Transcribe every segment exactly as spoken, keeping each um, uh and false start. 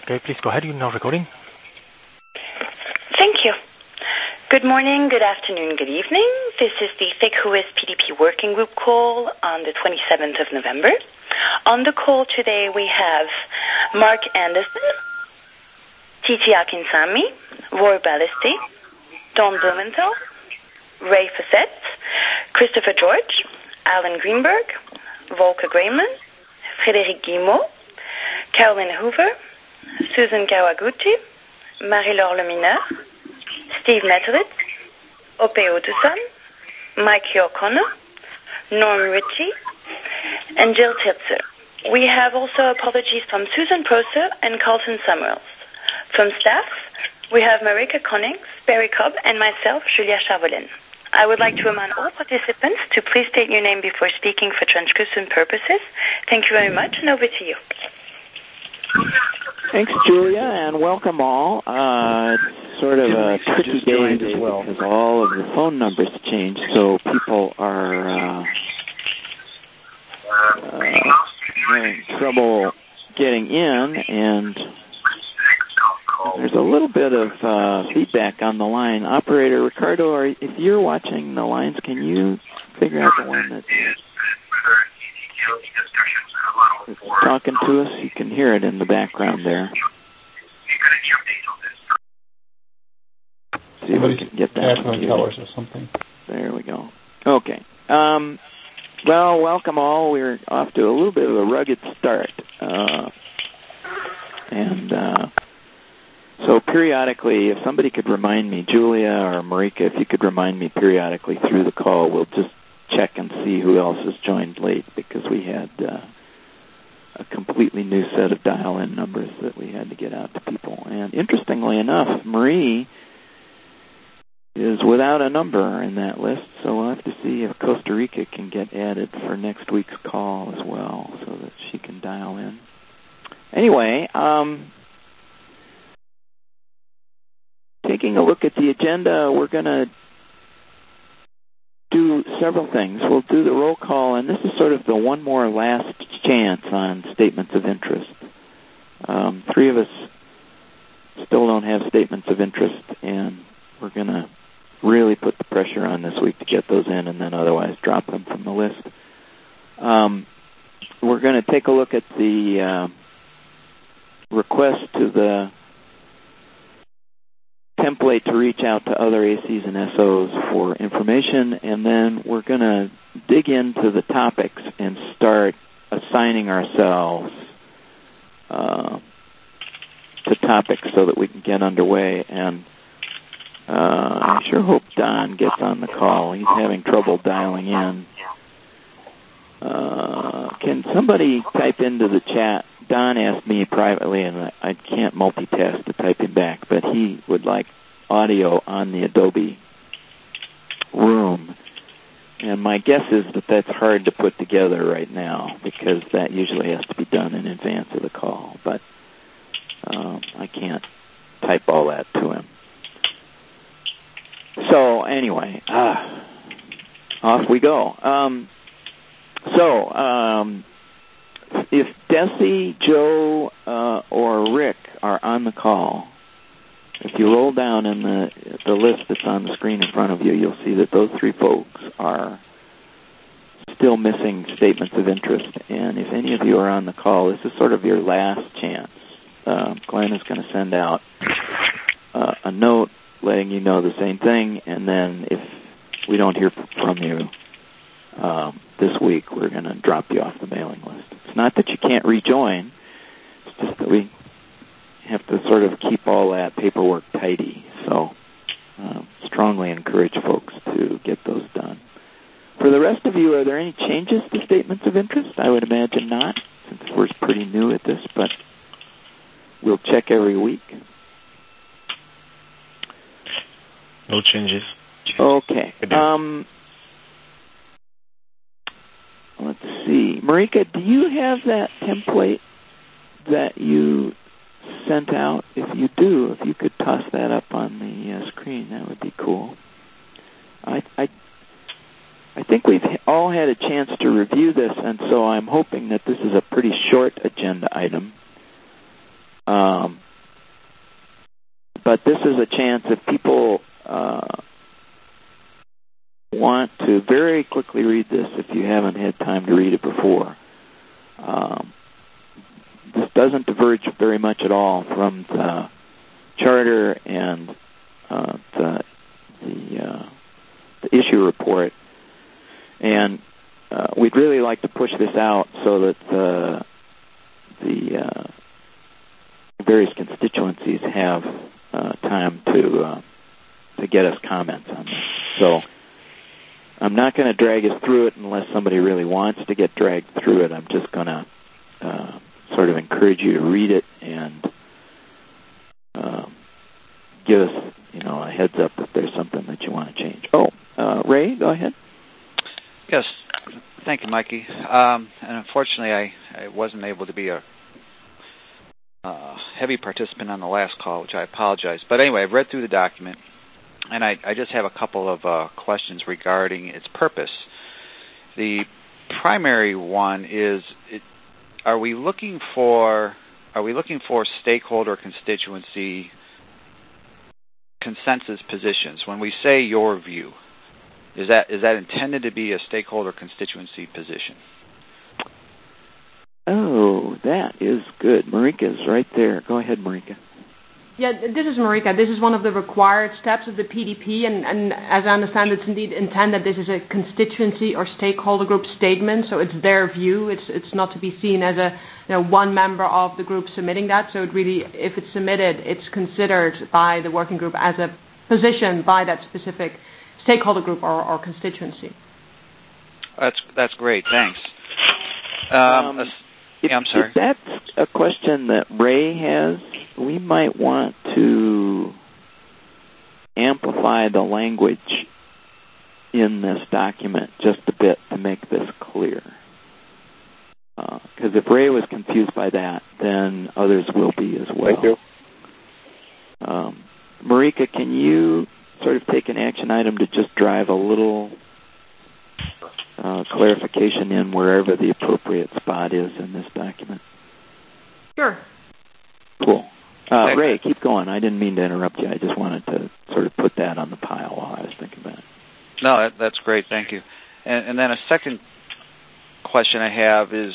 Okay, please go ahead. You're now recording. Thank you. Good morning, good afternoon, good evening. This is the Thick Who Is P D P Working Group call on the twenty-seventh of November. On the call today we have Mark Anderson, Titi Akinsami, Roy Ballesty, Don Blumenthal, Ray Fassett, Christopher George, Alan Greenberg, Volker Grayman, Frédéric Guillemot, Carolyn Hoover, Susan Kawaguchi, Marie-Laure Lemineur, Steve Meteritz, Ope Oduson, Mike O'Connor, Norm Ritchie, and Jill Tirtzer. We have also apologies from Susan Prosser and Carlton Summers. From staff, we have Marika Connings, Barry Cobb, and myself, Julia Charvolin. I would like to remind all participants to please state your name before speaking for transcription purposes. Thank you very much, and over to you. Thanks, Julia, and welcome all. Uh, it's sort of a tricky day as well because all of the phone numbers changed, so people are uh, uh, having trouble getting in, and there's a little bit of uh, feedback on the line. Operator Ricardo, are, if you're watching the lines, can you figure out the one that's talking to us? You can hear it in the background there. See if we can get that one. Colors or something. There we go. Okay. Um, well, welcome all. We're off to a little bit of a rugged start. Uh, and uh, so periodically, if somebody could remind me, Julia or Marika, if you could remind me periodically through the call, we'll just check and see who else has joined late, because we had uh, a completely new set of dial-in numbers that we had to get out to people. And interestingly enough, Marie is without a number in that list, so we'll have to see if Costa Rica can get added for next week's call as well, so that she can dial in. Anyway, um, taking a look at the agenda, we're going to do several things. We'll do the roll call, and this is sort of the one more last chance on statements of interest. Um, three of us still don't have statements of interest, and we're going to really put the pressure on this week to get those in, and then otherwise drop them from the list. Um, we're going to take a look at the uh, request to the template to reach out to other A Cs and S Os for information, and then we're going to dig into the topics and start assigning ourselves uh, to topics so that we can get underway. And uh, I sure hope Don gets on the call. He's having trouble dialing in. Uh, can somebody type into the chat? Don asked me privately, and I, I can't multitask to type him back, but he would like audio on the Adobe Room. And my guess is that that's hard to put together right now, because that usually has to be done in advance of the call. But um, I can't type all that to him. So anyway, ah, off we go. Um, so, um, if Desi, Joe, uh, or Rick are on the call, if you roll down in the the list that's on the screen in front of you, you'll see that those three folks are still missing statements of interest. And if any of you are on the call, this is sort of your last chance. Uh, Glenn is going to send out uh, a note letting you know the same thing, and then if we don't hear from you um, this week, we're going to drop you off the mailing list. It's not that you can't rejoin, it's just that we have to sort of keep all that paperwork tidy. So uh, strongly encourage folks to get those done. For the rest of you, are there any changes to statements of interest? I would imagine not, since we're pretty new at this, but we'll check every week. No changes. Okay. Um, let's see. Marika, do you have that template that you sent out? If you do, if you could toss that up on the uh, screen, that would be cool. I, I, I think we've all had a chance to review this, and so I'm hoping that this is a pretty short agenda item. Um, but this is a chance if people uh, want to very quickly read this, if you haven't had time to read it before. Um, this doesn't diverge very much at all from the charter and uh, the the, uh, the issue report, and uh, we'd really like to push this out so that the the uh, various constituencies have uh, time to uh, to get us comments on this. So I'm not going to drag us through it unless somebody really wants to get dragged through it. I'm just going to uh, sort of encourage you to read it and uh, give us, you know, a heads up if there's something that you want to change. Oh, uh, Ray, go ahead. Yes, thank you, Mikey. Um, and unfortunately, I, I wasn't able to be a uh, heavy participant on the last call, which I apologize. But anyway, I've read through the document, and I, I just have a couple of uh, questions regarding its purpose. The primary one is: it, are we looking for are we looking for stakeholder constituency consensus positions? When we say your view, is that is that intended to be a stakeholder constituency position? Oh, that is good. Marika's right there. Go ahead, Marika. Yeah, this is Marika. This is one of the required steps of the P D P, and, and as I understand, it's indeed intended this is a constituency or stakeholder group statement, so it's their view. It's it's not to be seen as a you know one member of the group submitting that. So it really, if it's submitted, it's considered by the working group as a position by that specific stakeholder group or, or constituency. That's that's great. Thanks. Um, um, uh, if, yeah, I'm sorry. If that's a question that Ray has, we might want to amplify the language in this document just a bit to make this clear. Because uh, if Ray was confused by that, then others will be as well. Thank you. Um, Marika, can you sort of take an action item to just drive a little uh, clarification in wherever the appropriate spot is in this document? Sure. Cool. Uh, Ray, keep going. I didn't mean to interrupt you. I just wanted to sort of put that on the pile while I was thinking about it. No, that, that's great. Thank you. And, and then a second question I have is,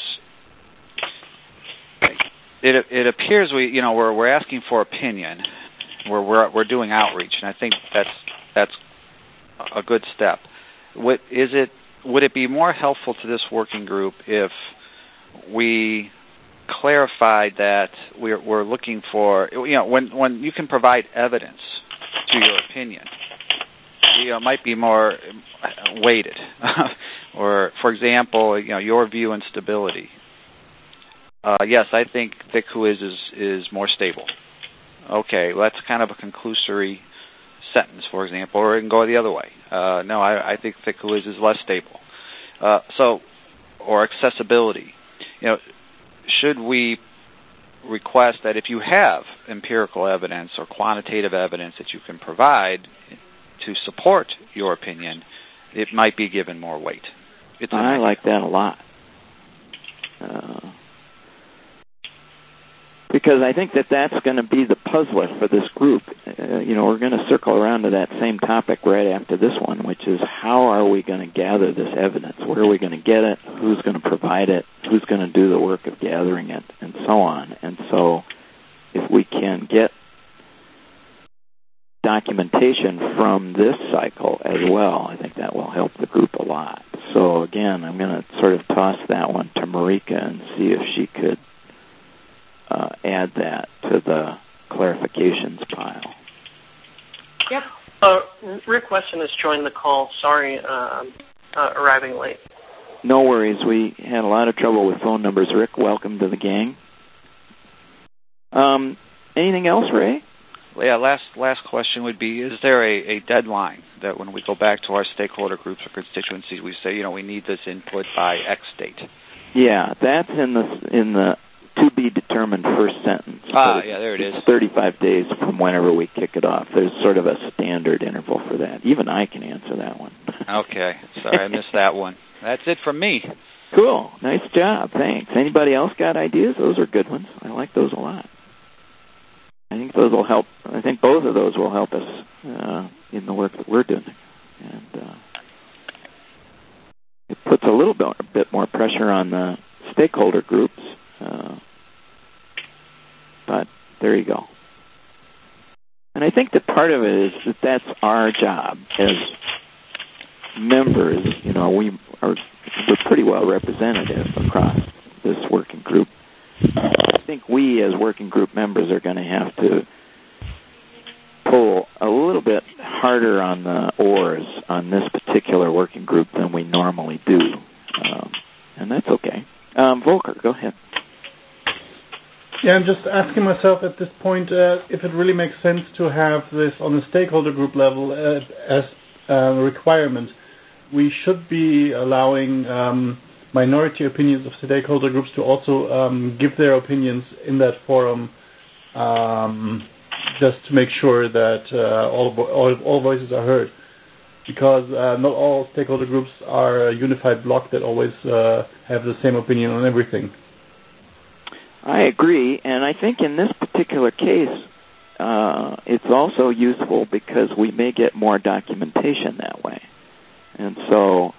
it it appears we you know we're we're asking for opinion, we're we're we're doing outreach, and I think that's that's a good step. What is it? Would it be more helpful to this working group if we clarified that we're, we're looking for, you know, when, when you can provide evidence to your opinion, you know, it might be more weighted. Or, for example, you know, your view on stability. Uh, yes, I think Vic Huiz is, is more stable. Okay, well, that's kind of a conclusory sentence, for example, or it can go the other way. Uh, no, I, I think Vic Huiz is less stable. Uh, so, or accessibility. You know, should we request that if you have empirical evidence or quantitative evidence that you can provide to support your opinion, it might be given more weight? It's I like that a lot. Uh, because I think that that's going to be the puzzler for this group. Uh, you know, we're going to circle around to that same topic right after this one, which is how are we going to gather this evidence? Where are we going to get it? Who's going to provide it? Who's going to do the work of gathering it? And so on. And so if we can get documentation from this cycle as well, I think that will help the group a lot. So again, I'm going to sort of toss that one to Marika and see if she could Uh, add that to the clarifications pile. Yep. Uh, Rick Weston has joined the call. Sorry, uh, uh, arriving late. No worries. We had a lot of trouble with phone numbers. Rick, welcome to the gang. Um, anything else, Ray? Well, yeah, last last question would be, is there a, a deadline that when we go back to our stakeholder groups or constituencies, we say, you know, we need this input by X date? Yeah, that's in the in the to be determined first sentence. Ah, yeah, there it is. thirty-five days from whenever we kick it off. There's sort of a standard interval for that. Even I can answer that one. Okay. Sorry, I missed that one. That's it from me. Cool. Nice job. Thanks. Anybody else got ideas? Those are good ones. I like those a lot. those will help. I think both of those will help us uh, in the work that we're doing, and uh, it puts a little bit, a bit more pressure on the stakeholder groups. Uh, but there you go. And I think that part of it is that that's our job as members. You know, we are we're pretty well representative across this working group. I think we as working group members are going to have to pull a little bit harder on the oars on this particular working group than we normally do. Um, and that's okay. Um, Volker, go ahead. Yeah, I'm just asking myself at this point uh, if it really makes sense to have this on the stakeholder group level uh, as a requirement. We should be allowing um, minority opinions of stakeholder groups to also um, give their opinions in that forum, um, just to make sure that uh, all, all all voices are heard. Because uh, not all stakeholder groups are a unified block that always uh, have the same opinion on everything. I agree, and I think in this particular case, uh, it's also useful because we may get more documentation that way. And so,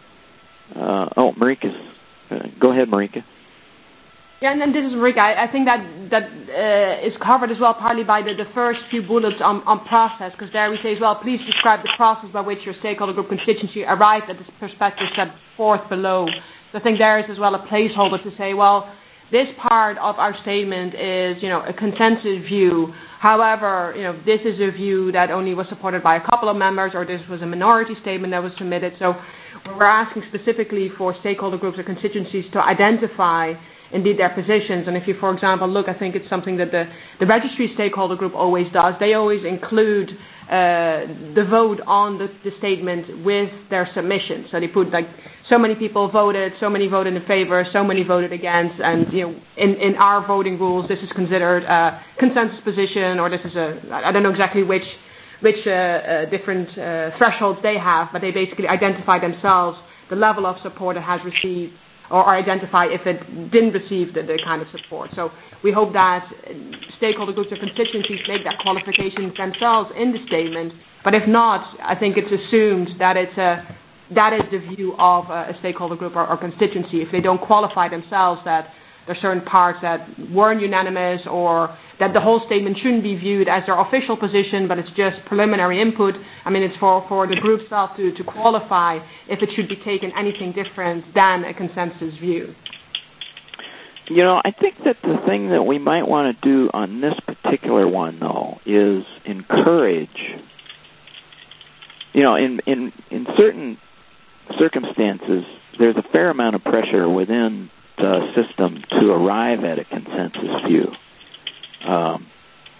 uh, oh, Marika's, uh, go ahead, Marika. Yeah, and then this is Marika. I, I think that that uh, is covered as well partly by the, the first few bullets on, on process, because there we say as well, please describe the process by which your stakeholder group constituency arrived at this perspective set forth below. So I think there is as well a placeholder to say, well, this part of our statement is, you know, a consensus view. However, you know, this is a view that only was supported by a couple of members, or this was a minority statement that was submitted. So we're asking specifically for stakeholder groups or constituencies to identify indeed their positions. And if you, for example, look, I think it's something that the, the registry stakeholder group always does. They always include uh, the vote on the, the statement with their submission. So they put like so many people voted, so many voted in favor, so many voted against, and you know, in, in our voting rules, this is considered a consensus position, or this is a, I don't know exactly which which uh, uh, different uh, thresholds they have, but they basically identify themselves the level of support it has received, or, or identify if it didn't receive the, the kind of support. So we hope that stakeholder groups or constituencies make that qualification themselves in the statement. But if not, I think it's assumed that it's a, that is the view of a, a stakeholder group or, or constituency. If they don't qualify themselves that there are certain parts that weren't unanimous, or that the whole statement shouldn't be viewed as their official position, but it's just preliminary input. I mean, it's for, for the group itself to, to qualify if it should be taken anything different than a consensus view. You know, I think that the thing that we might want to do on this particular one, though, is encourage, you know, in, in, in certain circumstances, there's a fair amount of pressure within the system to arrive at a consensus view. Um,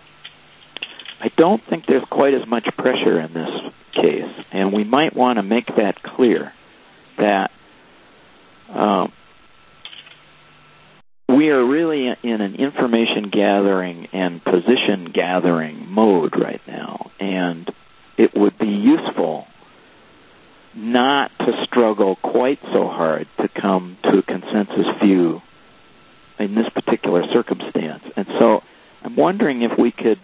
I don't think there's quite as much pressure in this case, and we might want to make that clear, that um, we are really in an information gathering and position gathering mode right now, and it would be useful not to struggle quite so hard to come to a consensus view in this particular circumstance. And so I'm wondering if we could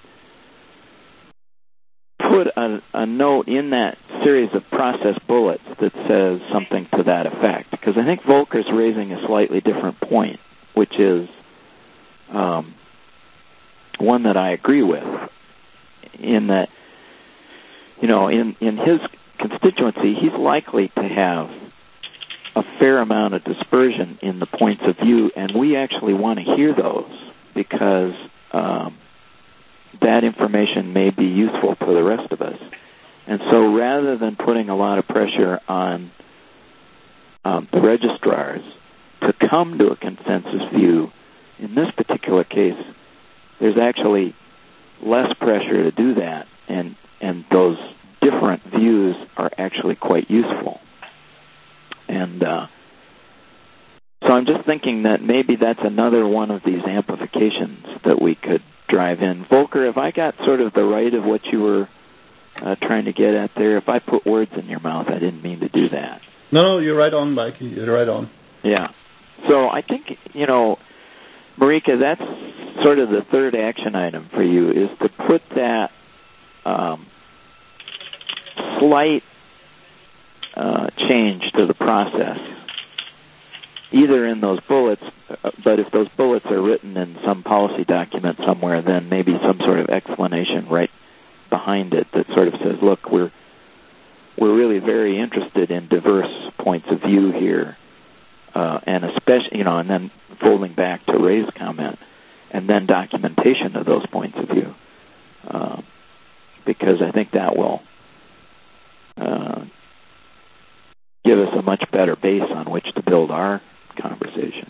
put a, a note in that series of process bullets that says something to that effect, because I think Volker's raising a slightly different point, which is um, one that I agree with, in that, you know, in, in his constituency, he's likely to have a fair amount of dispersion in the points of view, and we actually want to hear those, because um, that information may be useful to the rest of us. And so rather than putting a lot of pressure on um, the registrars to come to a consensus view, in this particular case, there's actually less pressure to do that, and, and those different views are actually quite useful. And uh, so I'm just thinking that maybe that's another one of these amplifications that we could drive in. Volker, have I got sort of the right of what you were uh, trying to get at there? If I put words in your mouth, I didn't mean to do that. No, no, you're right on, Mike. You're right on. Yeah. So I think, you know, Marika, that's sort of the third action item for you, is to put that um, slight uh, change to the process, either in those bullets, but if those bullets are written in some policy document somewhere, then maybe some sort of explanation right behind it that sort of says, look, we're we're really very interested in diverse points of view here, uh, and especially, you know, and then folding back to Ray's comment, and then documentation of those points of view, uh, because I think that will uh, give us a much better base on which to build our conversation.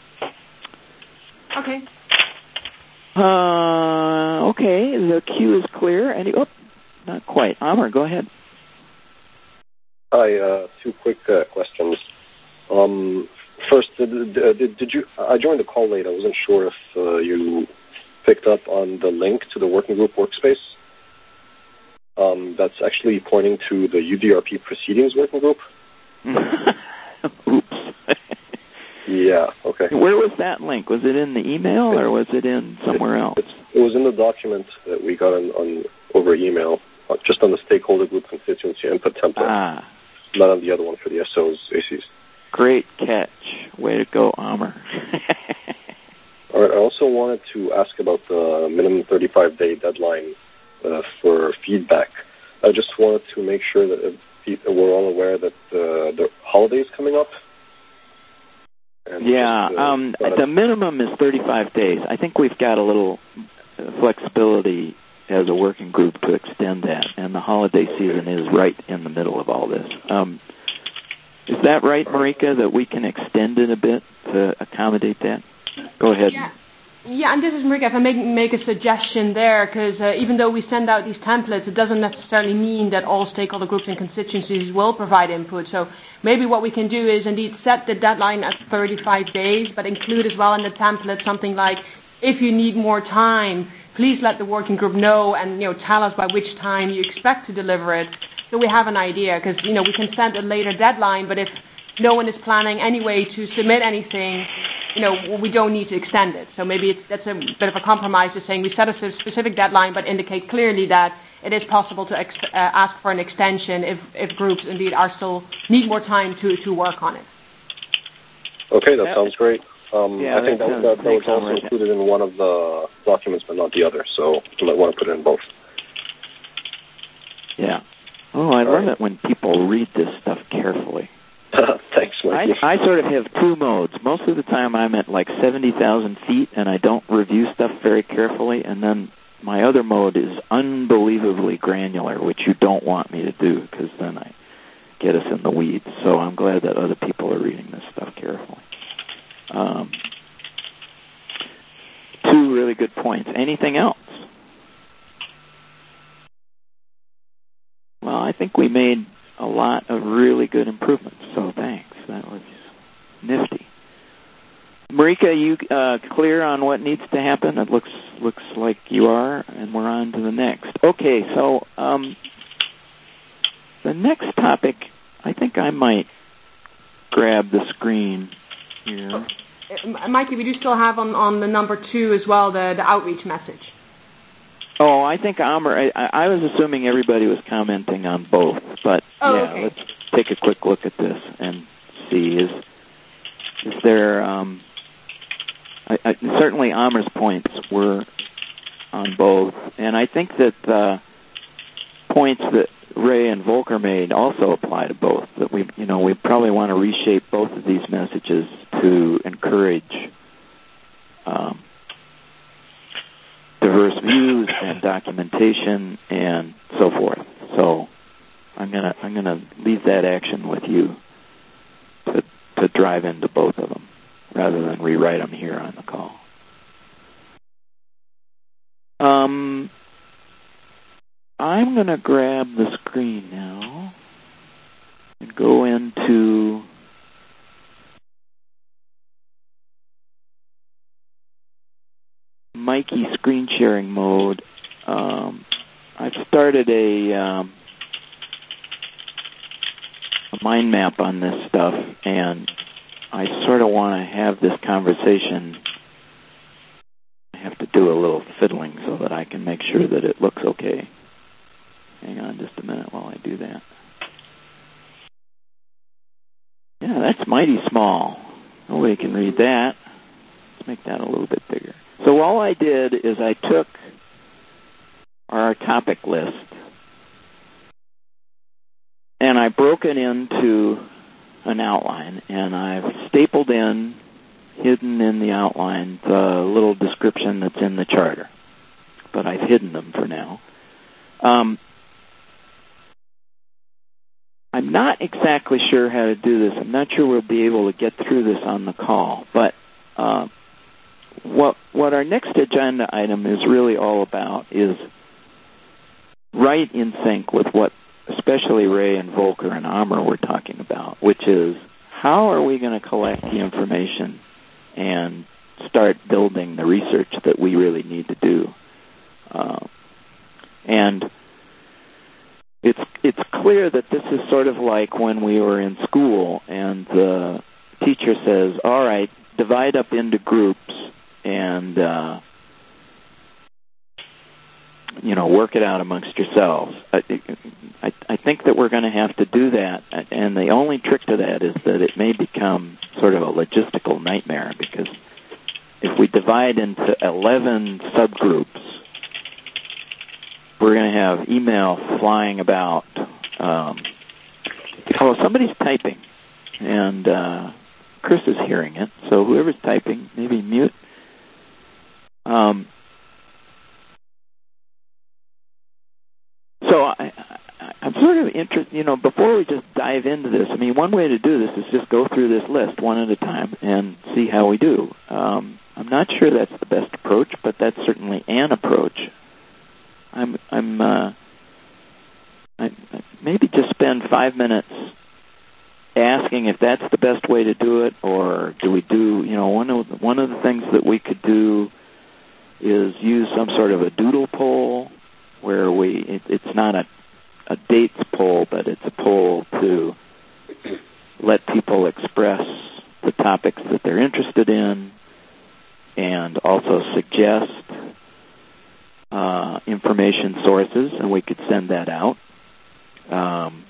Okay. Uh, okay, the queue is clear. Any? Oh, not quite. Amr, go ahead. Hi. Uh, two quick uh, questions. Um, first, did, did, did you? I joined the call late. I wasn't sure if uh, you picked up on the link to the working group workspace. Um, that's actually pointing to the U D R P proceedings working group. Oops. Yeah, okay. Where was that link? Was it in the email or was it in somewhere else? It's, it was in the document that we got on, on over email, uh, just on the stakeholder group constituency input template. Ah. Not on the other one for the S Os, A Cs. Great catch. Way to go, Amr. All right, I also wanted to ask about the minimum thirty-five day deadline uh, for feedback. I just wanted to make sure that if we're all aware that uh, the holiday is coming up. And yeah, just, uh, um, the minimum is thirty-five days. I think we've got a little flexibility as a working group to extend that, and the holiday season is right in the middle of all this. Um, is that right, Marika, that we can extend it a bit to accommodate that? Go ahead. Yeah. Yeah, and this is Marika. If I make, make a suggestion there, because uh, even though we send out these templates, it doesn't necessarily mean that all stakeholder groups and constituencies will provide input. So maybe what we can do is indeed set the deadline at thirty-five days, but include as well in the template something like, if you need more time, please let the working group know and, you know, tell us by which time you expect to deliver it, so we have an idea. Because, you know, we can set a later deadline, but if no one is planning anyway to submit anything, you know, we don't need to extend it. So maybe it's, that's a bit of a compromise, is saying we set a specific deadline, but indicate clearly that it is possible to ex- uh, ask for an extension if, if groups indeed are still need more time to, to work on it. Okay, that yeah. sounds great. Um, yeah, I think that, that, that, that was also right. included in one of the documents, but not the other. So you might want to put it in both. Yeah. Oh, I All love right. it when people read this stuff carefully. Thanks, Mike. I, I sort of have two modes. Most of the time I'm at like seventy thousand feet and I don't review stuff very carefully, and then my other mode is unbelievably granular, which you don't want me to do because then I get us in the weeds. So I'm glad that other people are reading this stuff carefully. Um, two really good points. Anything else? Well, I think we made a lot of really good improvements, so thanks. That was nifty. Marika, you uh, clear on what needs to happen? It looks looks like you are, and we're on to the next. Okay, so um, the next topic, I think I might grab the screen here. Uh, Mikey, we do still have on, on the number two as well, the, the outreach message. Oh, I think Amr, I, I was assuming everybody was commenting on both, but oh, yeah, okay. let's take a quick look at this and see. Is is there, um, I, I, certainly Amr's points were on both, and I think that the points that Ray and Volker made also apply to both, that we, you know, we probably want to reshape both of these messages to encourage um, diverse views and documentation and so forth. So I'm gonna I'm gonna leave that action with you to to drive into both of them rather than rewrite them here on the call. Um, I'm gonna grab the screen now and go into Mikey screen sharing mode. Um, I've started a, um, a mind map on this stuff, and I sort of want to have this conversation have to do a little fiddling so that I can make sure that it looks okay. Hang on just a minute while I do that. Yeah, that's mighty small. Nobody can read that. Let's make that a little bit bigger. So all I did is I took our topic list and I broke it into an outline, and I've stapled in, hidden in the outline, the little description that's in the charter. But I've hidden them for now. Um, I'm not exactly sure how to do this. I'm not sure we'll be able to get through this on the call. But uh, what what our next agenda item is really all about is right in sync with what especially Ray and Volker and Amr were talking about, which is how are we going to collect the information and start building the research that we really need to do. Uh, and It's it's clear that this is sort of like when we were in school and the teacher says, all right, divide up into groups and, uh, you know, work it out amongst yourselves. I, I, I think that we're going to have to do that, and the only trick to that is that it may become sort of a logistical nightmare, because if we divide into eleven subgroups, we're going to have email flying about. Um, oh, somebody's typing, and uh, Chris is hearing it. So whoever's typing, maybe mute. Um, so I, I, I'm sort of interested, you know, before we just dive into this, I mean, one way to do this is just go through this list one at a time and see how we do. Um, I'm not sure that's the best approach, but that's certainly an approach. I'm, I'm, uh, I, maybe just spend five minutes asking if that's the best way to do it, or do we do, you know, one of the, one of the things that we could do is use some sort of a doodle poll where we, it, it's not a, a dates poll, but it's a poll to let people express the topics that they're interested in and also suggest Uh, information sources, and we could send that out. Um,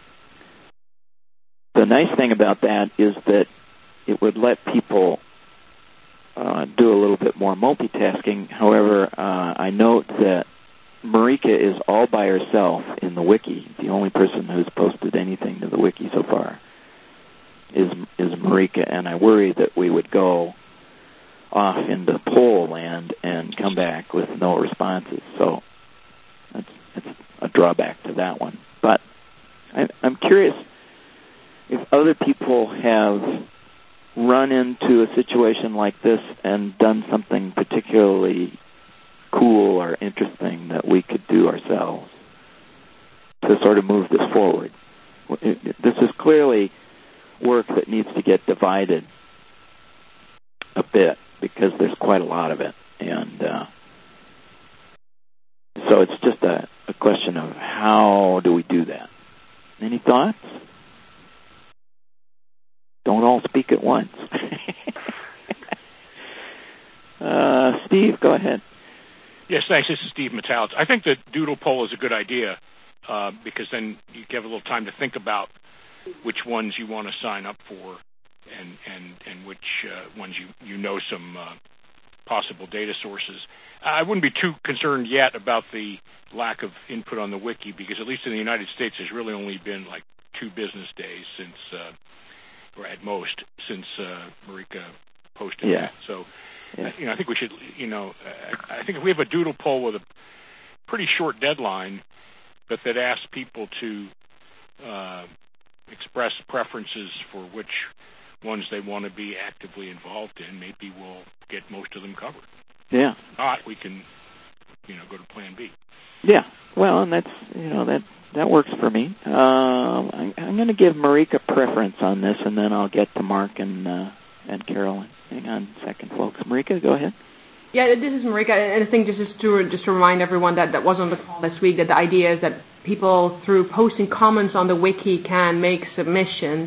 the nice thing about that is that it would let people uh, do a little bit more multitasking. However, uh, I note that Marika is all by herself in the wiki. The only person who's posted anything to the wiki so far is is Marika, and I worry that we would go off into poll land and come back with no responses. So that's, that's a drawback to that one. But I, I'm curious if other people have run into a situation like this and done something particularly cool or interesting that we could do ourselves to sort of move this forward. This is clearly work that needs to get divided a bit, because there's quite a lot of it. And uh, so it's just a, a question of how do we do that? Any thoughts? Don't all speak at once. uh, Steve, go ahead. Yes, thanks. This is Steve Metallis. I think the doodle poll is a good idea uh, because then you have a little time to think about which ones you want to sign up for, and and, and which uh, ones you, you know some uh, possible data sources. I wouldn't be too concerned yet about the lack of input on the wiki, because at least in the United States there's really only been like two business days since, uh, or at most, since uh, Marika posted yeah. that. So, yeah. you know, I think we should, you know, I think if we have a doodle poll with a pretty short deadline, but that asks people to uh, express preferences for which ones they want to be actively involved in, maybe we'll get most of them covered. Yeah. If not, we can, you know, go to Plan B. Yeah. Well, and that's, you know, that that works for me. Um, I, I'm going to give Marika preference on this, and then I'll get to Mark and uh, and Carolyn. Hang on a second, folks. Marika, go ahead. Yeah, this is Marika, and I think just to just to remind everyone that that was on the call this week, that the idea is that people, through posting comments on the wiki, can make submissions.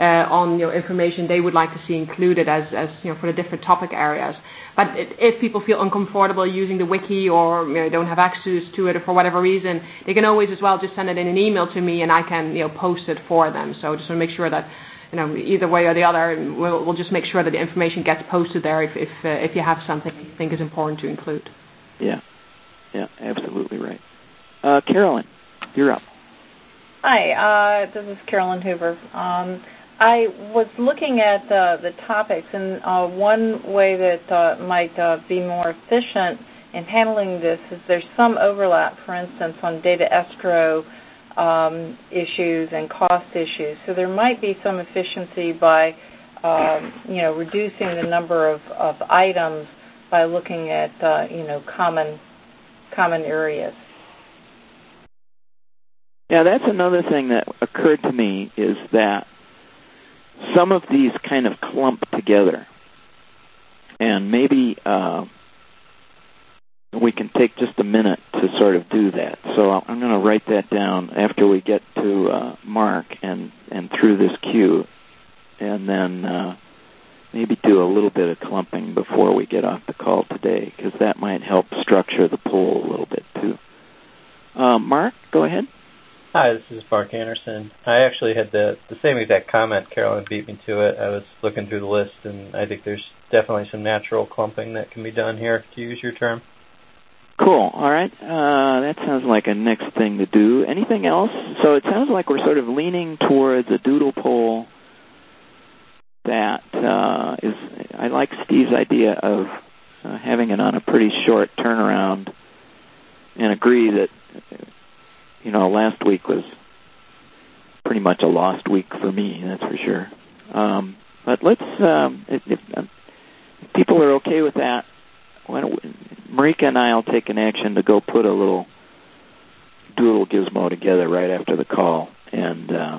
uh, on you know, information they would like to see included as, as you know, for the different topic areas. But it, if people feel uncomfortable using the wiki or you know, don't have access to it or for whatever reason, they can always as well just send it in an email to me and I can you know, post it for them. So just want to make sure that you know, either way or the other, we'll, we'll just make sure that the information gets posted there if if, uh, if you have something you think is important to include. Yeah, yeah, absolutely right. Uh, Carolyn, you're up. Hi, uh, this is Carolyn Hoover. Um, I was looking at uh, the topics, and uh, one way that uh, might uh, be more efficient in handling this is there's some overlap, for instance, on data escrow Um, issues and cost issues. So there might be some efficiency by, um, you know, reducing the number of, of items by looking at, uh, you know, common common areas. Yeah, that's another thing that occurred to me is that some of these kind of clump together, and maybe uh, we can take just a minute to sort of do that. So I'm going to write that down after we get to uh, Mark and, and through this queue, and then uh, maybe do a little bit of clumping before we get off the call today, because that might help structure the poll a little bit too. Uh, Mark, go ahead. Hi, this is Mark Anderson. I actually had the, the same exact comment. Carolyn beat me to it. I was looking through the list, and I think there's definitely some natural clumping that can be done here, to use your term. Cool. All right. Uh, that sounds like a next thing to do. Anything else? So it sounds like we're sort of leaning towards a doodle poll that uh, is, I like Steve's idea of uh, having it on a pretty short turnaround, and agree that, you know, last week was pretty much a lost week for me, that's for sure. Um, but let's, um, if, if, if people are okay with that, why don't we, Marika and I will take an action to go put a little doodle gizmo together right after the call. And uh,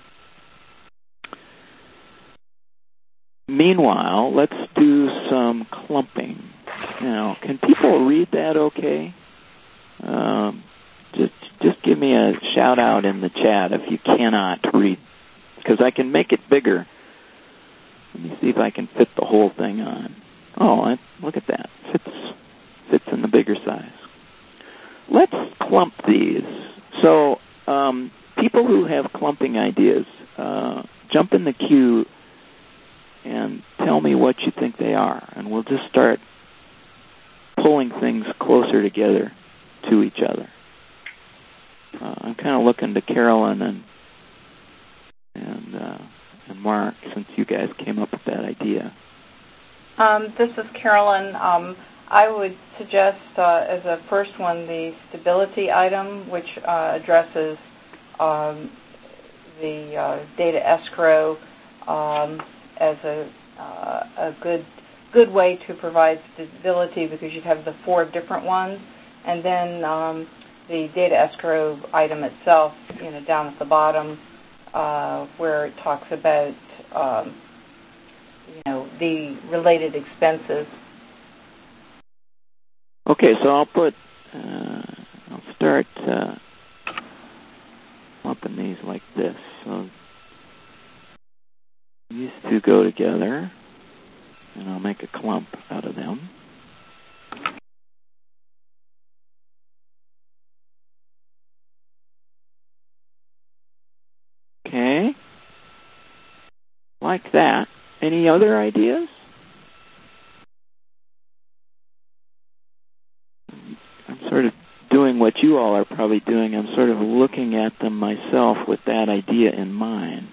meanwhile, let's do some clumping. Now, can people read that okay? Um, just, just give me a shout out in the chat if you cannot read, because I can make it bigger. Let me see if I can fit the whole thing on. Oh, I, look at that. Fits fits in the bigger size. Let's clump these. So um, people who have clumping ideas, uh, jump in the queue and tell me what you think they are, and we'll just start pulling things closer together to each other. Uh, I'm kind of looking to Carolyn and and uh, and Mark, since you guys came up with that idea. Um, this is Carolyn. Um, I would suggest uh, as a first one the stability item, which uh, addresses um, the uh, data escrow um, as a, uh, a good good way to provide stability, because you'd have the four different ones, and then um, the data escrow item itself, you know, down at the bottom, uh, where it talks about um, you know, the related expenses. Okay, so I'll put, uh, I'll start uh, lumping these like this. So these two go together, and I'll make a clump out of them. Okay, like that. Any other ideas? I'm sort of doing what you all are probably doing. I'm sort of looking at them myself with that idea in mind.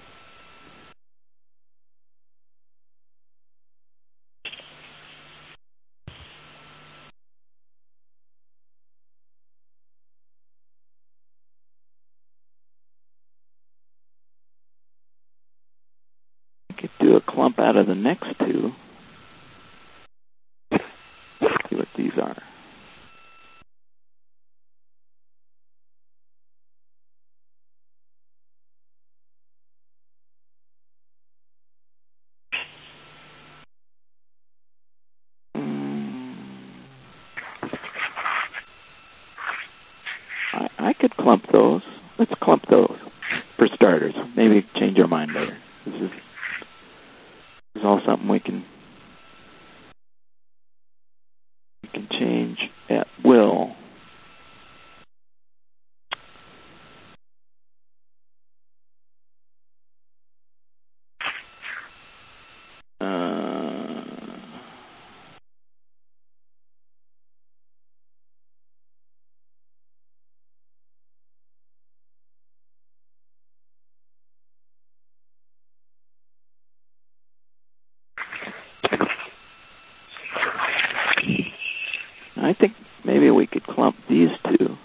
I could do a clump out of the next two. Let's see what these are. I could clump those. Let's clump those for starters. Maybe change our mind later. This is, this is all something we can we can change at will. I think maybe we could clump these two.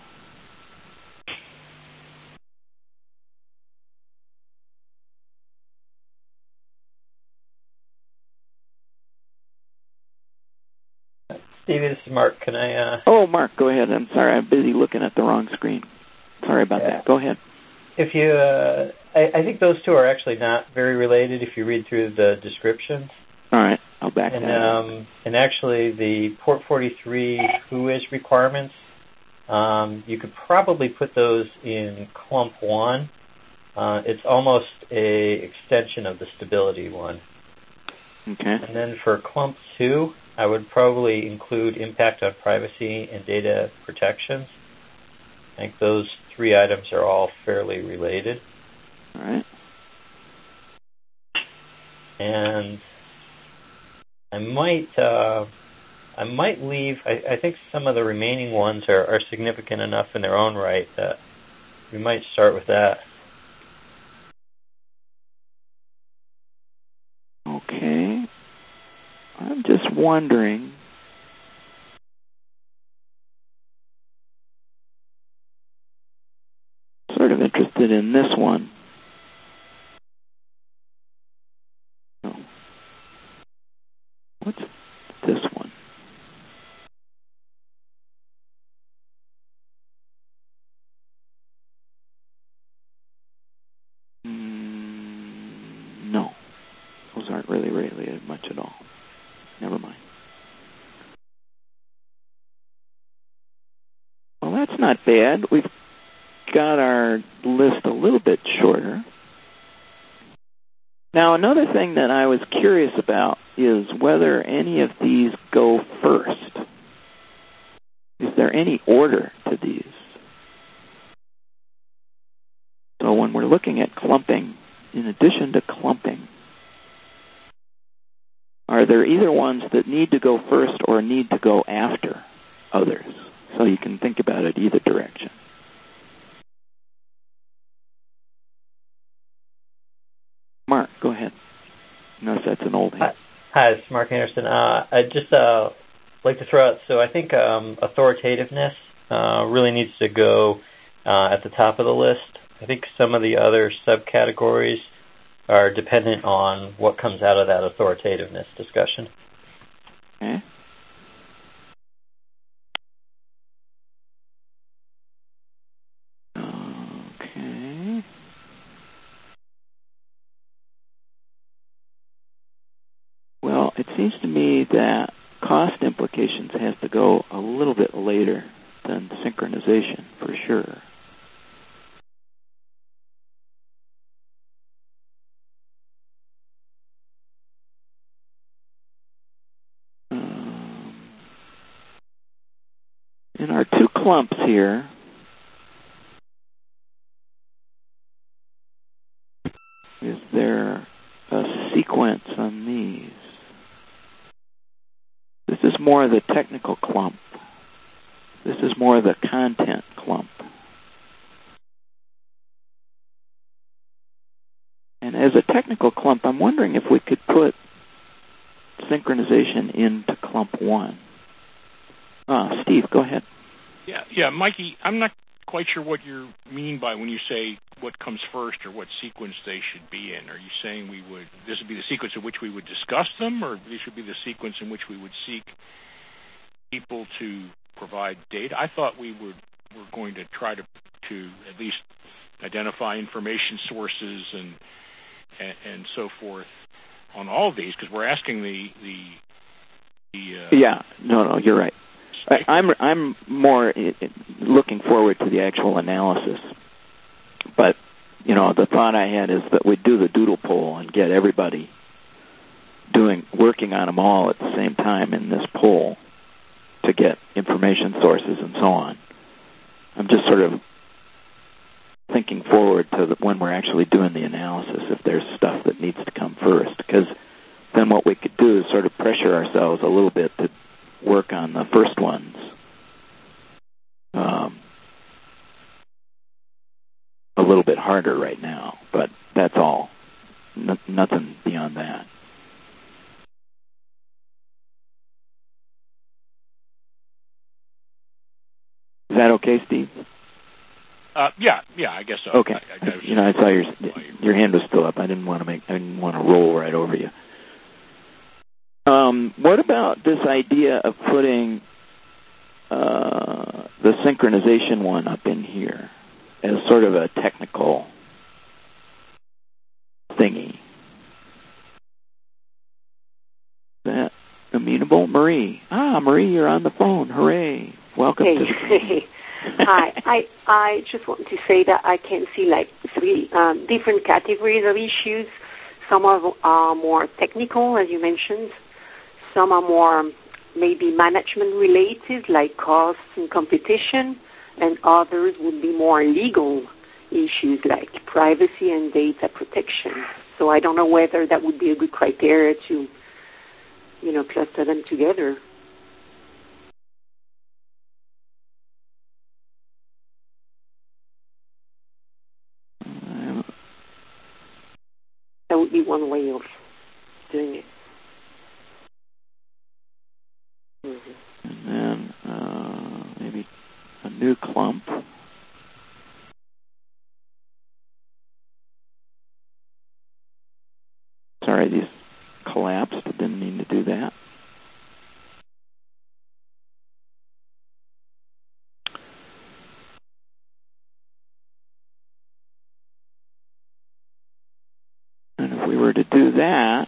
Stevie, this is Mark. Can I... Uh... Oh, Mark, go ahead. I'm sorry. I'm busy looking at the wrong screen. Sorry about yeah. that. Go ahead. If you... Uh, I, I think those two are actually not very related if you read through the descriptions. All right. I'll back and, that up. Um, and actually, the Port forty-three W H O is requirements, um, you could probably put those in clump one. Uh, it's almost a extension of the stability one. Okay. And then for clump two, I would probably include impact on privacy and data protections. I think those three items are all fairly related. All right. And I might uh, I might leave. I, I think some of the remaining ones are, are significant enough in their own right that we might start with that. Okay. I'm just wondering. Sort of interested in this one. Oh. What's this one? Mm, no. Those aren't really related much at all. Never mind. Well, that's not bad. We've got our list a little bit shorter. Now, another thing that I was curious about is whether any of these go first. Is there any order to these? So when we're looking at clumping, in addition to clumping, are there either ones that need to go first or need to go after others? So you can think about it either direction. Mark, go ahead. Notice that's an old hand. Hi, this is Mark Anderson. Uh, I'd just uh, like to throw out, so I think um, authoritativeness uh, really needs to go uh, at the top of the list. I think some of the other subcategories are dependent on what comes out of that authoritativeness discussion. Okay. Okay. Well, it seems to me that cost implications has to go a little bit later than synchronization, for sure. Um, in our two clumps here, is there a sequence on these? This is more of the technical clump. This is more of the content clump. And as a technical clump, I'm wondering if we could put synchronization into clump one. Uh, Steve, go ahead. Yeah, yeah, Mikey, I'm not quite sure what you mean by when you say what comes first or what sequence they should be in. Are you saying we would this would be the sequence in which we would discuss them, or this should be the sequence in which we would seek people to provide data? I thought we would were going to try to to at least identify information sources and and, and so forth on all of these, because we're asking the the, the uh, yeah no no you're right. I, I'm I'm more looking forward to the actual analysis, but you know, the thought I had is that we'd do the doodle poll and get everybody doing working on them all at the same time in this poll to get information sources and so on. I'm just sort of thinking forward to the, when we're actually doing the analysis, if there's stuff that needs to come first, because then what we could do is sort of pressure ourselves a little bit to work on the first ones. Um, a little bit harder right now, but that's all. N- nothing beyond that. Is that okay, Steve? Uh, yeah, yeah, I guess so. Okay. I, I, I you know, I saw your your hand was still up. I didn't want to make. I didn't want to roll right over you. Um, what about this idea of putting uh, the synchronization one up in here as sort of a technical thingy? Is that amenable? Marie. Ah, Marie, you're on the phone. Hooray. Welcome hey. to the Hi. I, I just want to say that I can see like three um, different categories of issues. Some are, are more technical, as you mentioned. Some are more maybe management related, like costs and competition. And others would be more legal issues, like privacy and data protection. So I don't know whether that would be a good criteria to, you know, cluster them together. That would be one way of doing it. Mm-hmm. And then uh, maybe a new clump. Sorry, these collapsed. I didn't mean to do that. And if we were to do that,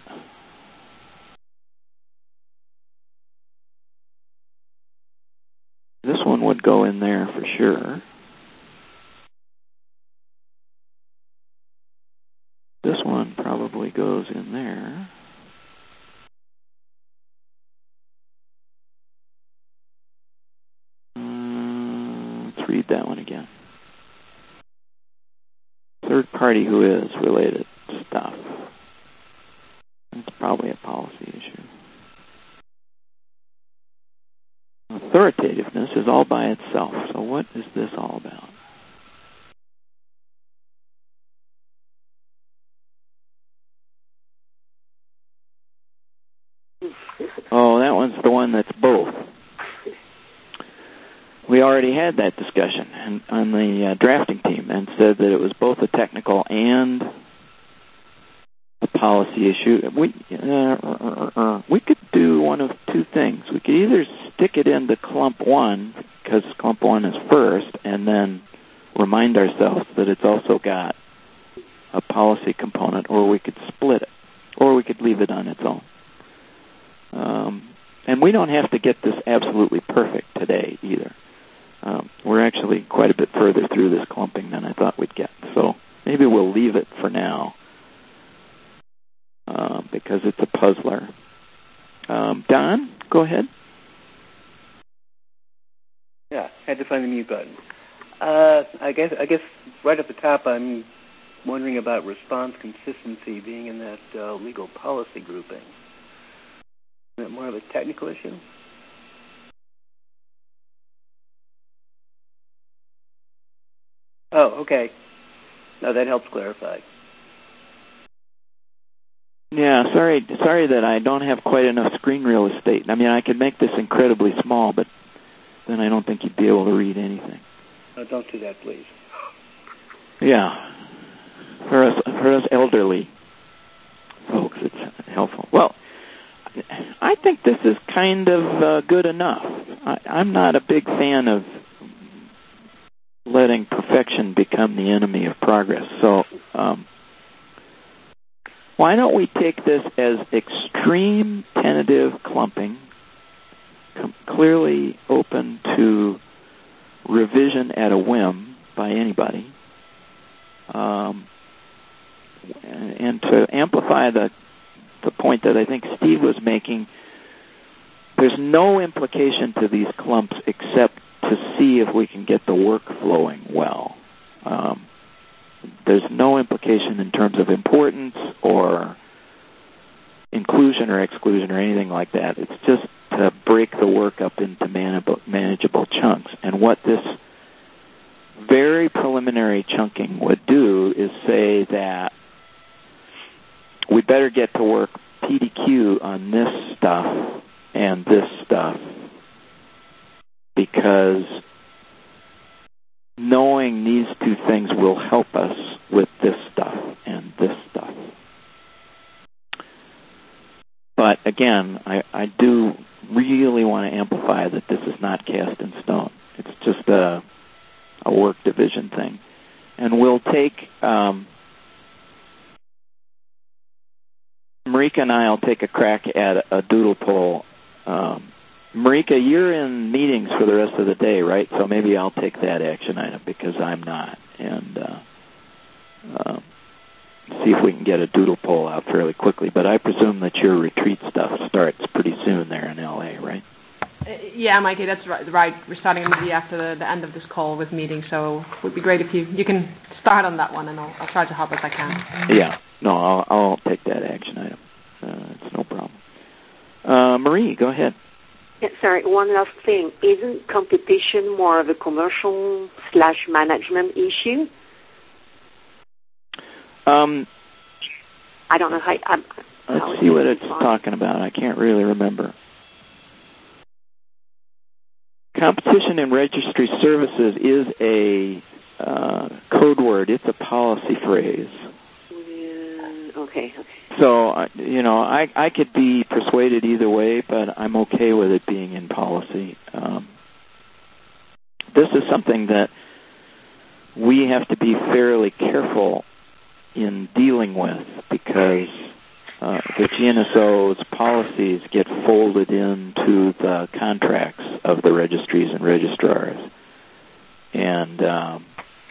this one would go in there for sure. This one probably goes in there. Uh, let's read that one again. Third party who is related stuff. It's probably a policy issue. Authoritativeness is all by itself. So what is this all about? Oh, that one's the one that's both. We already had that discussion on the uh, drafting team and said that it was both a technical and a policy issue. We uh, uh, uh, we could do one of two things. We could either stick it into clump one, because clump one is first, and then remind ourselves that it's also got a policy component, or we could split it, or we could leave it on its own. Um, and we don't have to get this absolutely perfect today either. Um, we're actually quite a bit further through this clumping than I thought we'd get. So maybe we'll leave it for now uh, because it's a puzzler. Um, Don, go ahead. Yeah, had to find the mute button. Uh, I guess I guess right at the top, I'm wondering about response consistency being in that uh, legal policy grouping. Is that more of a technical issue? Oh, okay. No, that helps clarify. Yeah, sorry, sorry that I don't have quite enough screen real estate. I mean, I could make this incredibly small, but then I don't think you'd be able to read anything. No, don't do that, please. Yeah, for us, for us elderly folks, it's helpful. Well, I think this is kind of uh, good enough. I, I'm not a big fan of letting perfection become the enemy of progress. So um, why don't we take this as extreme tentative clumping, com- clearly open to revision at a whim by anybody. Um, and, and to amplify the the point that I think Steve was making, there's no implication to these clumps except to see if we can get the work flowing well. Um, there's no implication in terms of importance or inclusion or exclusion or anything like that. It's just to break the work up into manageable, manageable chunks. And what this very preliminary chunking would do is say that we better get to work P D Q on this stuff and this stuff, because knowing these two things will help us with this stuff and this stuff. But again, I, I do really want to amplify that this is not cast in stone. It's just a, a work division thing. And we'll take... Um, Marika and I will take a crack at a doodle poll. Um, Marika, you're in meetings for the rest of the day, right? So maybe I'll take that action item because I'm not. And uh, uh, see if we can get a doodle poll out fairly quickly. But I presume that your retreat stuff starts pretty soon there in L A, right? Uh, yeah, Mikey, that's right. right. We're starting immediately after the, the end of this call with meetings, so it would be great if you, you can start on that one, and I'll, I'll try to help as I can. Yeah. No, I'll, I'll take that action item. Uh, it's no problem. Uh, Marie, go ahead. Yeah, sorry, one last thing. Isn't competition more of a commercial slash management issue? Um, I don't know how... I'm, let's how see what it's talking about. I can't really remember. Competition in registry services is a uh, code word. It's a policy phrase. Okay, okay. So, you know, I, I could be persuaded either way, but I'm okay with it being in policy. Um, this is something that we have to be fairly careful in dealing with because uh, the G N S O's policies get folded into the contracts of the registries and registrars. And... Um,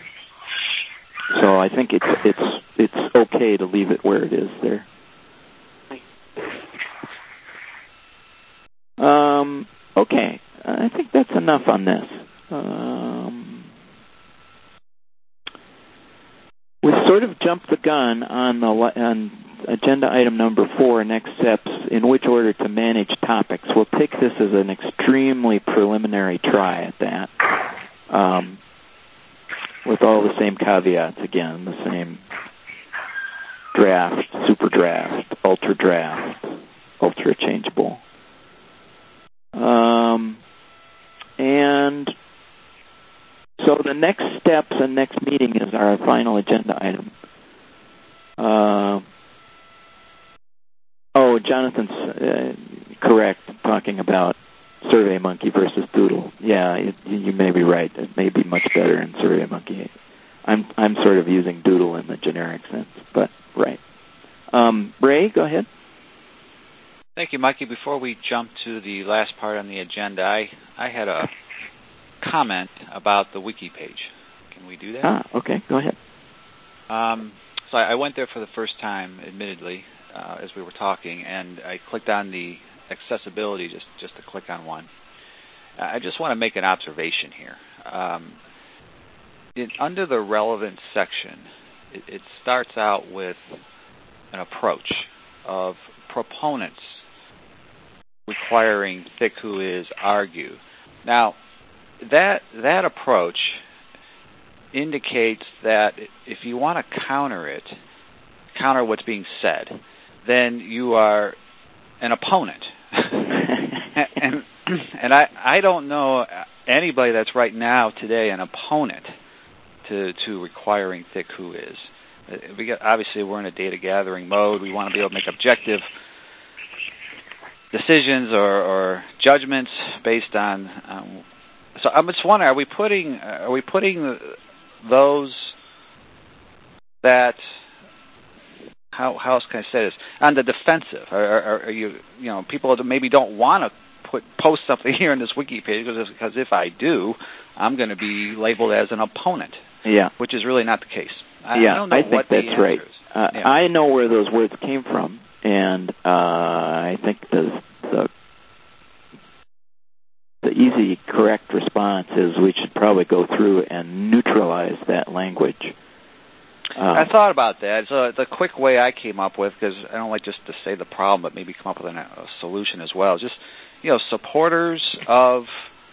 So I think it's it's it's okay to leave it where it is there. Um, okay, I think that's enough on this. Um, we sort of jumped the gun on the on agenda item number four, next steps, in which order to manage topics. We'll take this as an extremely preliminary try at that. Um, with all the same caveats again, the same draft, super draft, ultra draft, ultra changeable. Um, and so the next steps and next meeting is our final agenda item. Uh, oh, Jonathan's uh, correct, talking about SurveyMonkey versus Doodle. Yeah, it, you may be right. It may be much better in SurveyMonkey. I'm I'm sort of using Doodle in the generic sense, but right. Um, Ray, go ahead. Thank you, Mikey. Before we jump to the last part on the agenda, I, I had a comment about the wiki page. Can we do that? Ah, okay. Go ahead. Um, so I, I went there for the first time, admittedly, uh, as we were talking, and I clicked on the accessibility just, just to click on one. I just want to make an observation here. Um, it, under the relevant section, it, it starts out with an approach of proponents requiring thick whois argue. Now, that that approach indicates that if you want to counter it, counter what's being said, then you are an opponent. and and I, I don't know anybody that's right now today an opponent to to requiring thick whois. We got, obviously we're in a data gathering mode. We want to be able to make objective decisions or, or judgments based on. Um, so I'm just wondering, are we putting are we putting those that how how else can I say this on the defensive? Are, are, are you you know people that maybe don't want to put post something here in this wiki page because because if I do, I'm going to be labeled as an opponent. Yeah, which is really not the case. I, yeah, I don't know I think what that's the right. Uh, yeah. I know where those words came from, and uh, I think the, the the easy, correct response is we should probably go through and neutralize that language. Um, I thought about that. So the quick way I came up with, because I don't like just to say the problem, but maybe come up with an, a solution as well. Just, you know, supporters of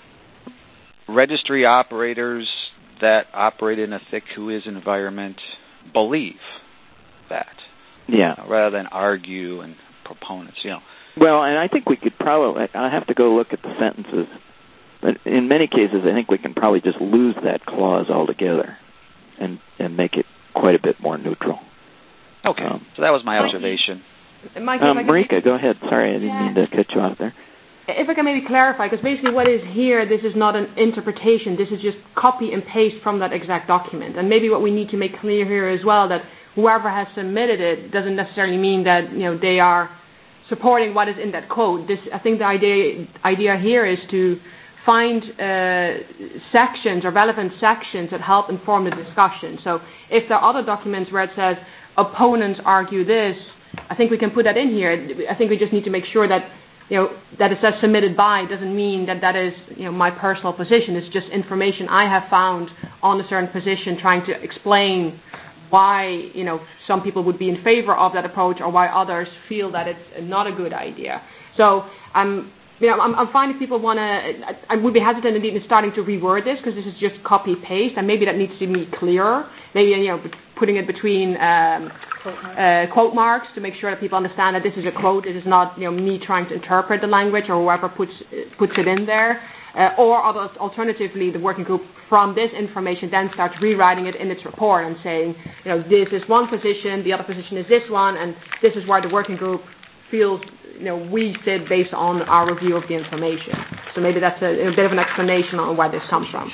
registry operators that operate in a thick whois environment believe that. Yeah. You know, rather than argue and proponents, you know. Well, and I think we could probably, I have to go look at the sentences. But in many cases, I think we can probably just lose that clause altogether and, and make it quite a bit more neutral. Okay. Um, so that was my observation. Mike, um, Marika, go ahead. Sorry, I didn't yeah. mean to cut you off there. If I can maybe clarify, because basically what is here, this is not an interpretation. This is just copy and paste from that exact document. And maybe what we need to make clear here as well, that whoever has submitted it doesn't necessarily mean that, you know, they are supporting what is in that quote. This, I think the idea idea here is to find uh, sections or relevant sections that help inform the discussion. So if there are other documents where it says opponents argue this, I think we can put that in here. I think we just need to make sure that, you know, that it says submitted by doesn't mean that that is, you know, my personal position. It's just information I have found on a certain position, trying to explain why, you know, some people would be in favor of that approach or why others feel that it's not a good idea. So I'm, you know, I'm, I'm fine if people want to, I, I would be hesitant indeed in starting to reword this because this is just copy paste, and maybe that needs to be clearer. Maybe, you know, putting it between um, uh, quote marks to make sure that people understand that this is a quote. It is not, you know, me trying to interpret the language or whoever puts puts it in there. Uh, or other, alternatively, the working group from this information then starts rewriting it in its report and saying, you know, this is one position, the other position is this one, and this is where the working group feels, you know, we sit based on our review of the information. So maybe that's a, a bit of an explanation on where this comes from.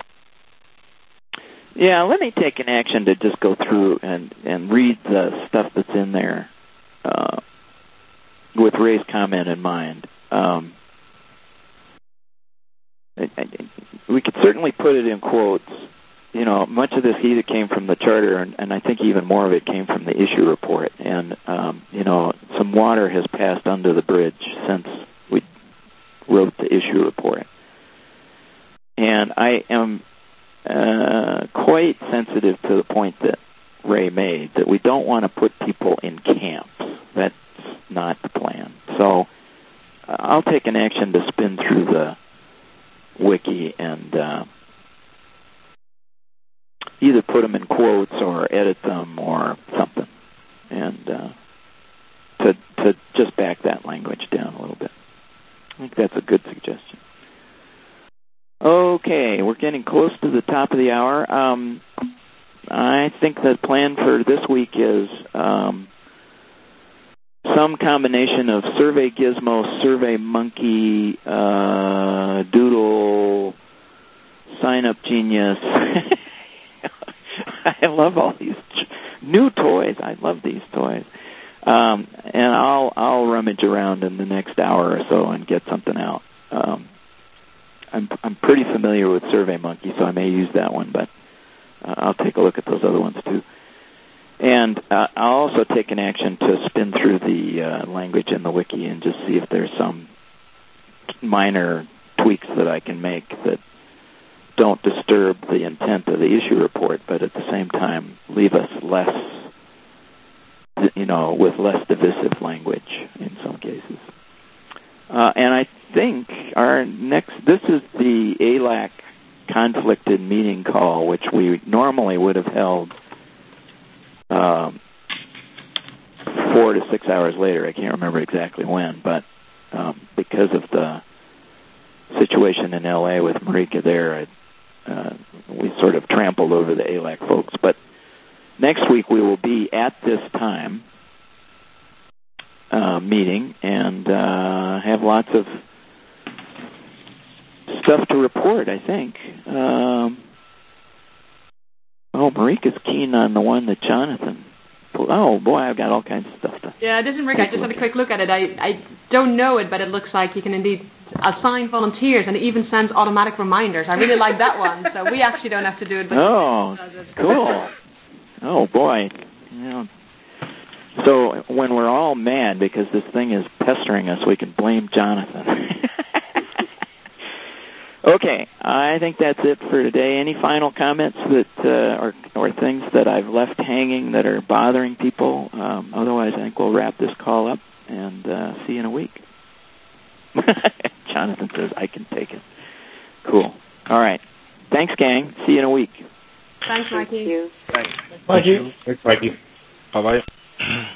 Yeah, let me take an action to just go through and, and read the stuff that's in there uh, with Ray's comment in mind. Um, we could certainly put it in quotes. You know, much of this either came from the charter, and, and I think even more of it came from the issue report. And, um, you know, some water has passed under the bridge since we wrote the issue report. And I am uh, quite sensitive to the point that Ray made, that we don't want to put people in camps. That's not the plan. So uh, I'll take an action to spin through the wiki and uh, either put them in quotes or edit them or something, and uh, to to just back that language down a little bit. I think that's a good suggestion. Okay, we're getting close to the top of the hour. Um, I think the plan for this week is um, some combination of Survey Gizmo, Survey Monkey, uh, Doodle, Sign Up Genius. I love all these new toys. I love these toys. Um, and I'll I'll rummage around in the next hour or so and get something out. Um, I'm I'm pretty familiar with Survey Monkey, so I may use that one, but uh, I'll take a look at those other ones too. And uh, I'll also take an action to spin through the uh, language in the wiki and just see if there's some minor tweaks that I can make that don't disturb the intent of the issue report, but at the same time leave us less, you know, with less divisive language in some cases. Uh, and I think our next, this is the A L A C conflicted meeting call, which we normally would have held Um, four to six hours later. I can't remember exactly when, but um, because of the situation in L A with Marika there, I, uh, we sort of trampled over the A L A C folks. But next week we will be at this time uh, meeting and uh, have lots of stuff to report, I think. Um, Oh, Marika's keen on the one that Jonathan... Oh, boy, I've got all kinds of stuff to... Yeah, it isn't Rick. I just had a quick look at it. I, I don't know it, but it looks like you can indeed assign volunteers, and it even sends automatic reminders. I really like that one, so we actually don't have to do it. But oh, cool. Oh boy. You know, so when we're all mad because this thing is pestering us, we can blame Jonathan. Okay, I think that's it for today. Any final comments that uh, or or things that I've left hanging that are bothering people? Um, otherwise, I think we'll wrap this call up and uh, see you in a week. Jonathan says, I can take it. Cool. All right. Thanks, gang. See you in a week. Thanks, Mikey. Thank you. Thanks, Mikey. Thanks, Mikey. Bye-bye.